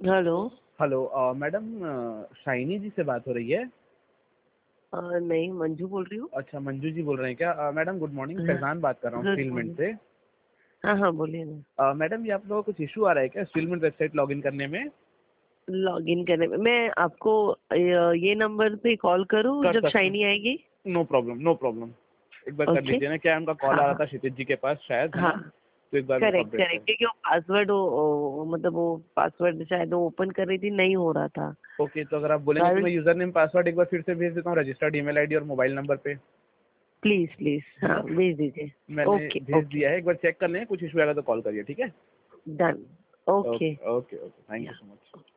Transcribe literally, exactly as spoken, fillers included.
Hello. Hello uh, madam uh, Shiny ji से बात हो रही है? अ, नहीं, मंजू बोल रही हूँ। अच्छा, मंजू जी बोल रहे हैं क्या? अ, मैडम गुड मॉर्निंग, हाँ, फैजान बात कर रहा हूँ गुड स्टीलमिंट मॉर्निंग। से। हाँ हाँ, बोलिए ना। अ, मैडम ये आप लोगों को कुछ इशू आ रहा है क्या स्टीलमिंट वेबसाइट लॉगिन करने में? लॉग इन करने में मैं आपको अ, ये नंबर पे कॉल करूँ कर जब सकते शाइनी हैं। आएगी? No problem, no problem. एक बार कर ओके। लीजिए ना, क्या है, उनका कॉल हाँ आ रहा हाँ था क्षितिज जी के पास शायद, है हाँ। ना? तो एक बार वो करेक्ट अपडेट करेक्ट, करें। क्योंकि वो पासवर्ड वो, वो मतलब वो पासवर्ड शायद वो ओपन कर रही थी, नहीं हो रहा था। ओके, तो अगर आप तो बोलेंगे आई तो विल, मैं यूजर नेम पासवर्ड एक बार फिर से भेज देता हूँ, रजिस्टर्ड ईमेल आईडी और मोबाइल नंबर पे, प्लीज प्लीज, है हाँ ना? भेज दीजिए। मैंने ओके भेज ओके, दिया है, एक बार चेक कर लें, कुछ इशू आएगा तो कॉल करिए, ठीक है? Done. Okay. Okay okay okay, thank ya. You so much.